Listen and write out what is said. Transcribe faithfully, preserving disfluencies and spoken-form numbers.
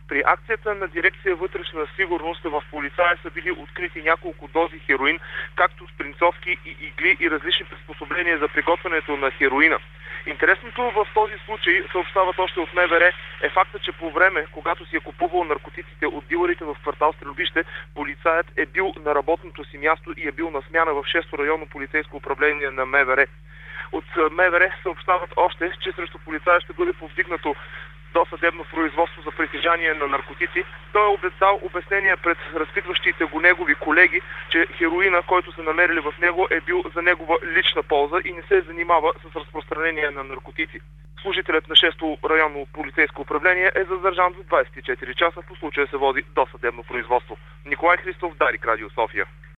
При акцията на дирекция вътрешна сигурност в полицая са били открити няколко дози хероин, както спринцовки и игли и различни приспособления за приготвянето на хероина. Интересното в този случай, съобщават още от МВР, е факта, че по време, когато си е купувал наркотиците от дилърите в квартал Стрелбище, полицаят е бил на работното си място и е бил на смяна в шесто районно полицейско управление на МВР. От МВР съобщават още, че срещу полицая ще бъде повдигнато досъдебно производство за притежание на наркотици. Той е дал обяснение пред разпитващите го негови колеги, че хероина, който са намерили в него, е бил за негова лична полза и не се занимава с разпространение на наркотици. Служителят на шесто районно полицейско управление е задържан за двадесет и четири часа. По случая се води досъдебно производство. Николай Христов, Дарик, Радио София.